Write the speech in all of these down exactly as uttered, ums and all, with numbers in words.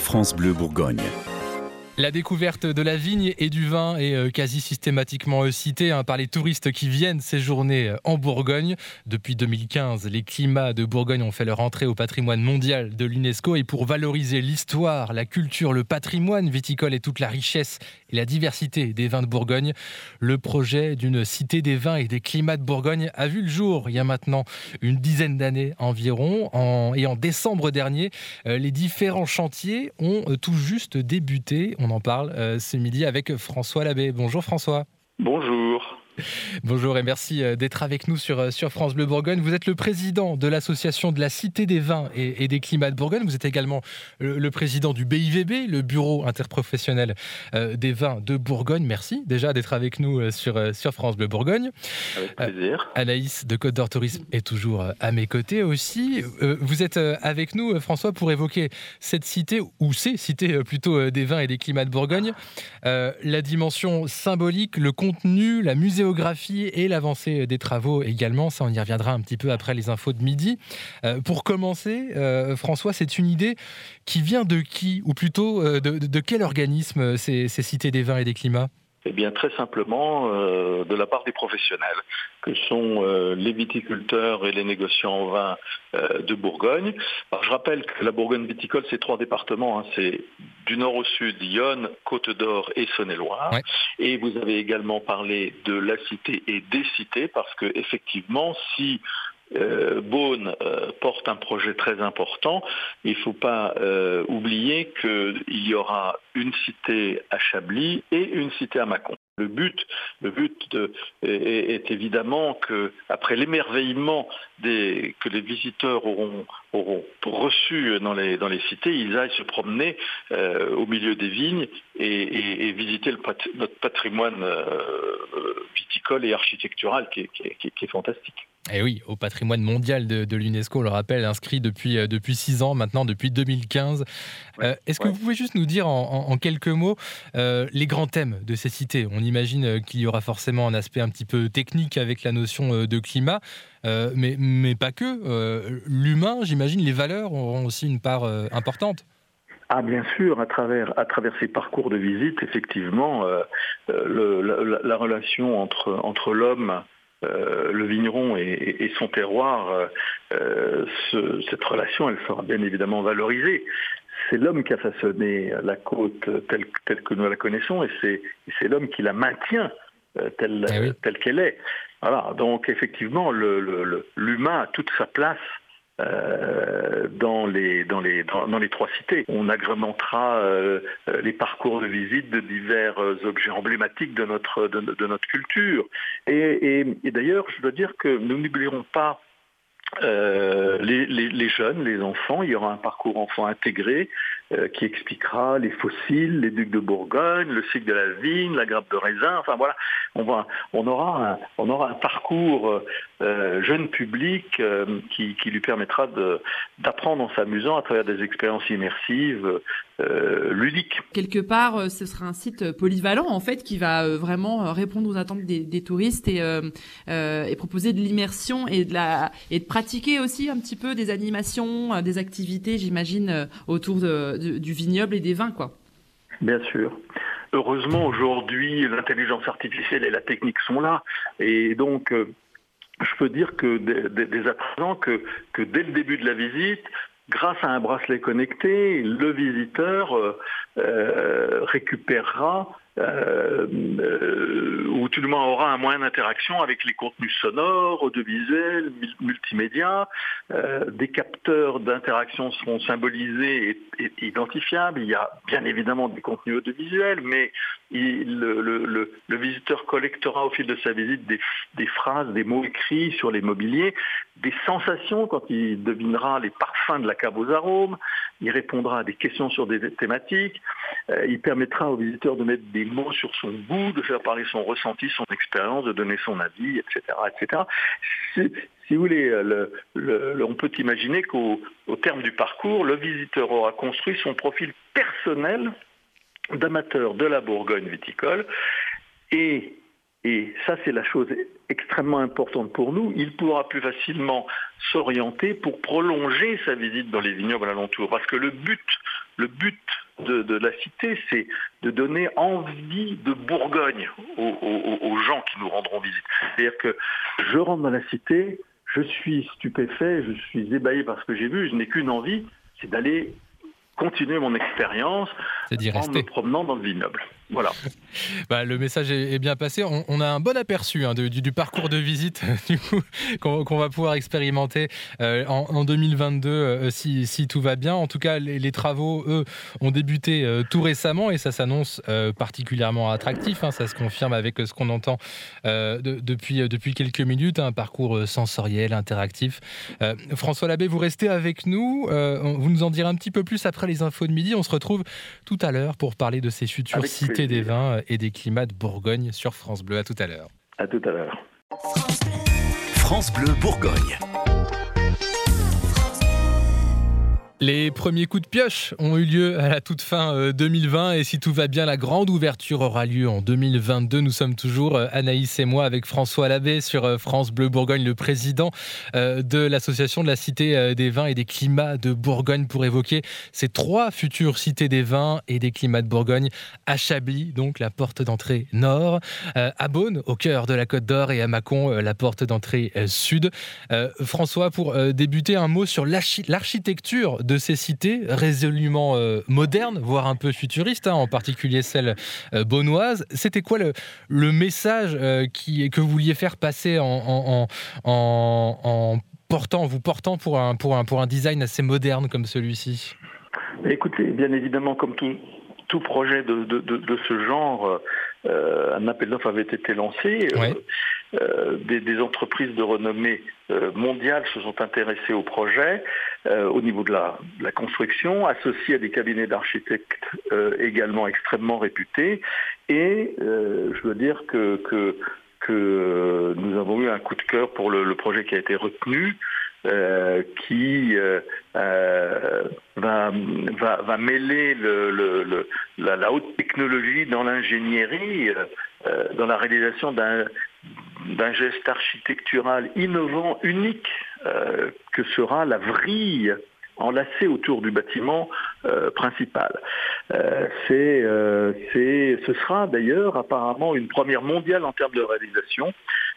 France Bleu Bourgogne. La découverte de la vigne et du vin est quasi systématiquement citée hein, par les touristes qui viennent séjourner en Bourgogne. Depuis deux mille quinze, les climats de Bourgogne ont fait leur entrée au patrimoine mondial de l'UNESCO. Et pour valoriser l'histoire, la culture, le patrimoine viticole et toute la richesse et la diversité des vins de Bourgogne, le projet d'une cité des vins et des climats de Bourgogne a vu le jour il y a maintenant une dizaine d'années environ. En, et en décembre dernier, les différents chantiers ont tout juste débuté. On en parle euh, ce midi avec François Labbé. Bonjour François. Bonjour. Bonjour et merci d'être avec nous sur, sur France Bleu Bourgogne. Vous êtes le président de l'association de la Cité des Vins et, et des Climats de Bourgogne. Vous êtes également le, le président du B I V B, le Bureau interprofessionnel euh, des vins de Bourgogne. Merci déjà d'être avec nous sur, sur France Bleu Bourgogne. Avec plaisir. Euh, Anaïs de Côte d'Or Tourisme est toujours à mes côtés aussi. Euh, vous êtes avec nous, François, pour évoquer cette cité, ou ces cités plutôt des vins et des climats de Bourgogne. Euh, la dimension symbolique, le contenu, la muséographie et l'avancée des travaux également. Ça, on y reviendra un petit peu après les infos de midi. Euh, pour commencer, euh, François, c'est une idée qui vient de qui? Ou plutôt, euh, de, de, de quel organisme ces, ces cités des vins et des climats? Eh bien, très simplement, euh, de la part des professionnels, que sont euh, les viticulteurs et les négociants en vin euh, de Bourgogne. Alors, je rappelle que la Bourgogne viticole, c'est trois départements. Hein, c'est du nord au sud, Yonne, Côte d'Or et Saône-et-Loire. Ouais. Et vous avez également parlé de la cité et des cités, parce que effectivement, si Euh, Beaune euh, porte un projet très important. Il ne faut pas euh, oublier qu'il y aura une cité à Chablis et une cité à Mâcon. Le but, le but de, est, est évidemment que, après l'émerveillement des, que les visiteurs auront, auront reçu dans les, dans les cités, ils aillent se promener euh, au milieu des vignes et, et, et visiter le pat- notre patrimoine euh, viticole et architectural qui est, qui est, qui est, qui est fantastique. Et oui, au patrimoine mondial de, de l'UNESCO, on le rappelle, inscrit depuis, depuis six ans, maintenant depuis deux mille quinze. Euh, est-ce que ouais. vous pouvez juste nous dire en, en, en quelques mots euh, les grands thèmes de ces cités? On imagine qu'il y aura forcément un aspect un petit peu technique avec la notion de climat, euh, mais, mais pas que. Euh, l'humain, j'imagine, les valeurs auront aussi une part euh, importante. Ah bien sûr, à travers à travers ces parcours de visite, effectivement, euh, le, la, la relation entre entre l'homme, Euh, le vigneron et, et son terroir, euh, ce, cette relation, elle sera bien évidemment valorisée. C'est l'homme qui a façonné la côte telle, telle que nous la connaissons, et c'est, et c'est l'homme qui la maintient euh, telle, eh oui. telle qu'elle est. Voilà. Donc effectivement, le, le, le, l'humain a toute sa place Euh, dans, les, dans, les, dans, dans les trois cités. On agrémentera euh, les parcours de visite de divers euh, objets emblématiques de notre, de, de notre culture. Et, et, et d'ailleurs, je dois dire que nous n'oublierons pas euh, les, les, les jeunes, les enfants. Il y aura un parcours enfant intégré euh, qui expliquera les fossiles, les ducs de Bourgogne, le cycle de la vigne, la grappe de raisin. Enfin voilà, on, va, on, aura, un, on aura un parcours euh, jeune public euh, qui, qui lui permettra de, d'apprendre en s'amusant à travers des expériences immersives euh, ludiques. Quelque part, ce sera un site polyvalent en fait qui va vraiment répondre aux attentes des, des touristes et, euh, euh, et proposer de l'immersion et de, la, et de pratiquer aussi un petit peu des animations, des activités, j'imagine, autour de, de, du vignoble et des vins, quoi. Bien sûr. Heureusement, aujourd'hui, l'intelligence artificielle et la technique sont là. Et donc, euh, je peux dire que dès, dès, dès à présent, que, que dès le début de la visite, grâce à un bracelet connecté, le visiteur euh, euh, récupérera euh, euh, ou tout du moins aura un moyen d'interaction avec les contenus sonores, audiovisuels, multimédia. Euh, des capteurs d'interaction seront symbolisés et, et identifiables. Il y a bien évidemment des contenus audiovisuels, mais il, le, le, le, le visiteur collectera au fil de sa visite des, des phrases, des mots écrits sur les mobiliers, des sensations quand il devinera les parfums de la cave aux arômes, il répondra à des questions sur des thématiques, euh, il permettra au visiteur de mettre des mots sur son goût, de faire parler son ressenti, son expérience, de donner son avis, et cetera, et cetera. C'est, si vous voulez, le, le, le, on peut imaginer qu'au au terme du parcours, le visiteur aura construit son profil personnel d'amateur de la Bourgogne viticole et Et ça, c'est la chose extrêmement importante pour nous. Il pourra plus facilement s'orienter pour prolonger sa visite dans les vignobles alentours. Parce que le but le but de, de la cité, c'est de donner envie de Bourgogne aux, aux, aux gens qui nous rendront visite. C'est-à-dire que je rentre dans la cité, je suis stupéfait, je suis ébahi par ce que j'ai vu, je n'ai qu'une envie, c'est d'aller continuer mon expérience en me promenant dans le vignoble. Voilà. Bah, le message est, est bien passé. On, on a un bon aperçu hein, de, du, du parcours de visite du coup, qu'on, qu'on va pouvoir expérimenter euh, en, en deux mille vingt-deux euh, si, si tout va bien. En tout cas, les, les travaux, eux, ont débuté euh, tout récemment et ça s'annonce euh, particulièrement attractif. Hein, ça se confirme avec ce qu'on entend euh, de, depuis, euh, depuis quelques minutes. Hein, un parcours sensoriel, interactif. Euh, François Labbé, vous restez avec nous. Euh, vous nous en direz un petit peu plus après les infos de midi. On se retrouve tout à l'heure pour parler de ces futures avec cités des vins et des climats de Bourgogne sur France Bleu. À tout à l'heure. À tout à l'heure. France Bleu, France Bleu Bourgogne. Les premiers coups de pioche ont eu lieu à la toute fin deux mille vingt et si tout va bien, la grande ouverture aura lieu en deux mille vingt-deux. Nous sommes toujours, Anaïs et moi, avec François Labbé sur France Bleu Bourgogne, le président de l'association de la Cité des Vins et des Climats de Bourgogne pour évoquer ces trois futures cités des vins et des climats de Bourgogne à Chablis, donc la porte d'entrée nord, à Beaune, au cœur de la Côte d'Or et à Mâcon, la porte d'entrée sud. François, pour débuter, un mot sur l'archi- l'architecture de ces cités résolument euh, modernes, voire un peu futuristes, hein, en particulier celle euh, beaunoise. C'était quoi le, le message euh, qui, que vous vouliez faire passer en, en, en, en portant, vous portant pour un, pour, un, pour un design assez moderne comme celui-ci? Écoutez, bien évidemment, comme tout, tout projet de, de, de, de ce genre, euh, un appel d'offres avait été lancé. Ouais. Euh, euh, des, des entreprises de renommée euh, mondiale se sont intéressées au projet euh, au niveau de la, de la construction, associées à des cabinets d'architectes euh, également extrêmement réputés. Et euh, je veux dire que, que, que nous avons eu un coup de cœur pour le, le projet qui a été retenu. Euh, qui euh, euh, va, va, va mêler le, le, le, la, la haute technologie dans l'ingénierie, euh, dans la réalisation d'un, d'un geste architectural innovant, unique, euh, que sera la vrille enlacée autour du bâtiment euh, principal. Euh, c'est, euh, c'est, ce sera d'ailleurs apparemment une première mondiale en termes de réalisation,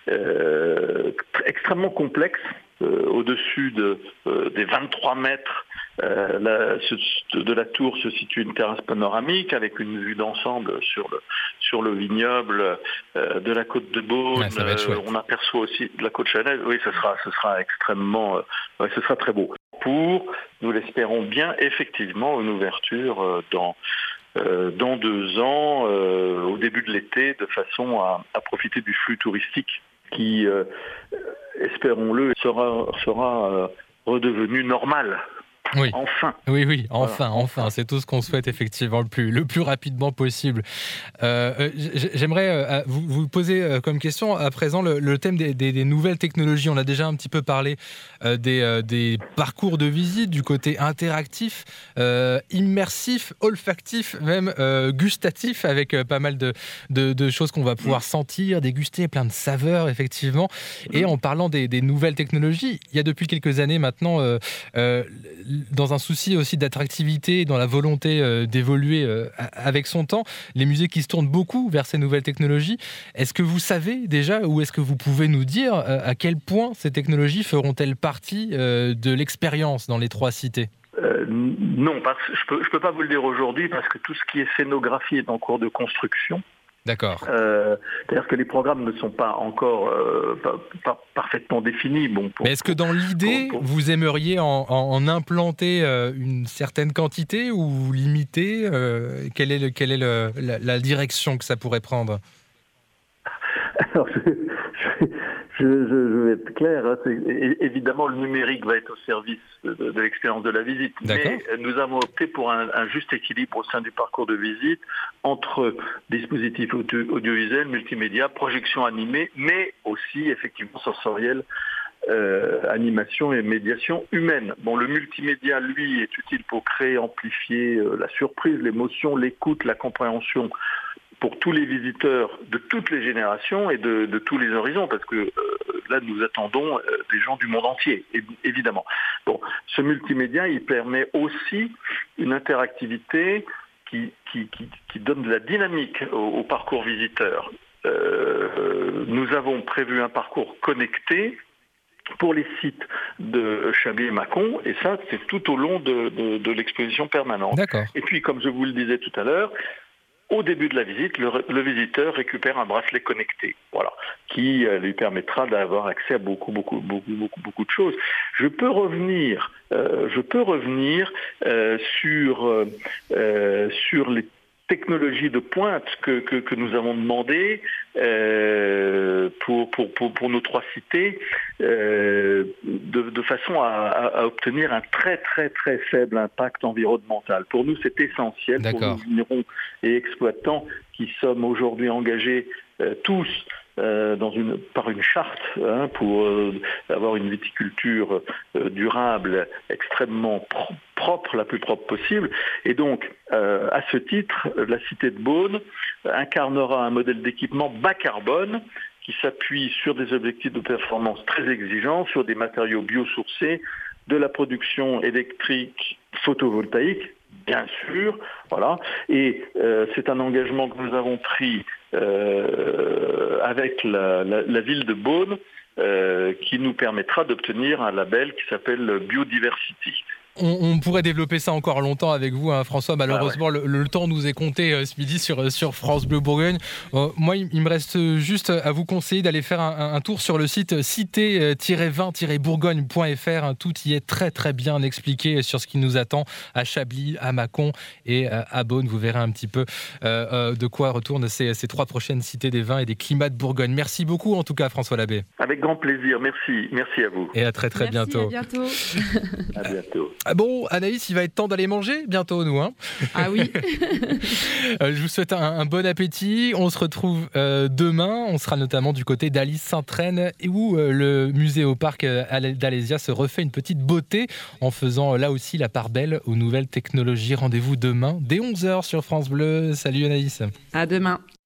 euh, extrêmement complexe. Euh, au-dessus de, euh, des vingt-trois mètres euh, la, ce, de la tour se situe une terrasse panoramique avec une vue d'ensemble sur le, sur le vignoble euh, de la côte de Beaune. Ouais, ça va être chouette. Euh, on aperçoit aussi de la côte Chanel. Oui, ce sera, ce sera extrêmement, euh, ouais, ce sera très beau. Pour, nous l'espérons bien, effectivement, une ouverture euh, dans Euh, dans deux ans, euh, au début de l'été, de façon à, à profiter du flux touristique qui, euh, espérons-le, sera, sera euh, redevenu normal. Oui. Enfin. Oui, oui, enfin, Voilà. enfin, c'est tout ce qu'on souhaite effectivement le plus, le plus rapidement possible. Euh, j'aimerais euh, vous, vous poser euh, comme question à présent le, le thème des, des, des nouvelles technologies. On a déjà un petit peu parlé euh, des, euh, des parcours de visite, du côté interactif, euh, immersif, olfactif, même euh, gustatif, avec euh, pas mal de, de, de choses qu'on va pouvoir mmh. sentir, déguster, plein de saveurs effectivement. Et mmh. en parlant des, des nouvelles technologies, il y a depuis quelques années maintenant euh, euh, dans un souci aussi d'attractivité, dans la volonté euh, d'évoluer euh, avec son temps, les musées qui se tournent beaucoup vers ces nouvelles technologies. Est-ce que vous savez déjà, ou est-ce que vous pouvez nous dire euh, à quel point ces technologies feront-elles partie euh, de l'expérience dans les trois cités ? Euh, non, parce que je peux, je peux pas vous le dire aujourd'hui parce que tout ce qui est scénographie est en cours de construction. D'accord. Euh, c'est-à-dire que les programmes ne sont pas encore euh, pas, pas parfaitement définis. Bon, pour, Mais est-ce que dans l'idée, pour, pour... vous aimeriez en, en, en implanter euh, une certaine quantité ou limiter euh, Quelle est, le, quelle est le, la, la direction que ça pourrait prendre ? Alors, je, je, je, je vais être clair. Hein, c'est, évidemment, le numérique va être au service de, de, de l'expérience de la visite. D'accord. Mais nous avons opté pour un, un juste équilibre au sein du parcours de visite entre dispositifs audio, audiovisuels, multimédia, projection animée, mais aussi effectivement sensoriel, euh, animation et médiation humaine. Bon, le multimédia, lui, est utile pour créer, amplifier euh, la surprise, l'émotion, l'écoute, la compréhension pour tous les visiteurs de toutes les générations et de, de tous les horizons, parce que euh, là, nous attendons euh, des gens du monde entier, évidemment. Bon, ce multimédia, il permet aussi une interactivité qui, qui, qui, qui donne de la dynamique au, au parcours visiteur. Euh, nous avons prévu un parcours connecté pour les sites de Chablis et Mâcon, et ça, c'est tout au long de, de, de l'exposition permanente. D'accord. Et puis, comme je vous le disais tout à l'heure, au début de la visite, le, le visiteur récupère un bracelet connecté, voilà, qui euh, lui permettra d'avoir accès à beaucoup, beaucoup, beaucoup, beaucoup, beaucoup de choses. Je peux revenir, euh, je peux revenir euh, sur euh, sur les technologies de pointe que, que, que nous avons demandées euh, pour, pour, pour, pour nos trois cités euh, de, de façon à, à, à obtenir un très très très faible impact environnemental. Pour nous, c'est essentiel. D'accord. Pour nous vignerons et exploitants qui sommes aujourd'hui engagés euh, tous Euh, dans une, par une charte hein, pour euh, avoir une viticulture euh, durable, extrêmement pro- propre, la plus propre possible. Et donc, euh, à ce titre, la cité de Beaune incarnera un modèle d'équipement bas carbone qui s'appuie sur des objectifs de performance très exigeants, sur des matériaux biosourcés, de la production électrique photovoltaïque, bien sûr, voilà. Et euh, c'est un engagement que nous avons pris euh, avec la, la, la ville de Beaune, euh, qui nous permettra d'obtenir un label qui s'appelle Biodiversity. On, on pourrait développer ça encore longtemps avec vous, hein, François. Malheureusement, ah ouais. le, le temps nous est compté euh, ce midi sur, sur France Bleu Bourgogne. Euh, moi, il, il me reste juste à vous conseiller d'aller faire un, un tour sur le site cité vin bourgogne point f r. Hein, tout y est très très bien expliqué sur ce qui nous attend à Chablis, à Mâcon et euh, à Beaune. Vous verrez un petit peu euh, euh, de quoi retournent ces, ces trois prochaines cités des vins et des climats de Bourgogne. Merci beaucoup en tout cas, François Labbé. Avec grand plaisir. Merci. Merci à vous. Et à très très Merci, bientôt. À bientôt. À bientôt. Ah bon, Anaïs, il va être temps d'aller manger bientôt, nous. Hein ah oui. euh, je vous souhaite un, un bon appétit. On se retrouve euh, demain. On sera notamment du côté d'Alice Sainte-Reine, où euh, le musée au parc euh, d'Alésia se refait une petite beauté en faisant euh, là aussi la part belle aux nouvelles technologies. Rendez-vous demain dès onze heures sur France Bleu. Salut Anaïs. À demain.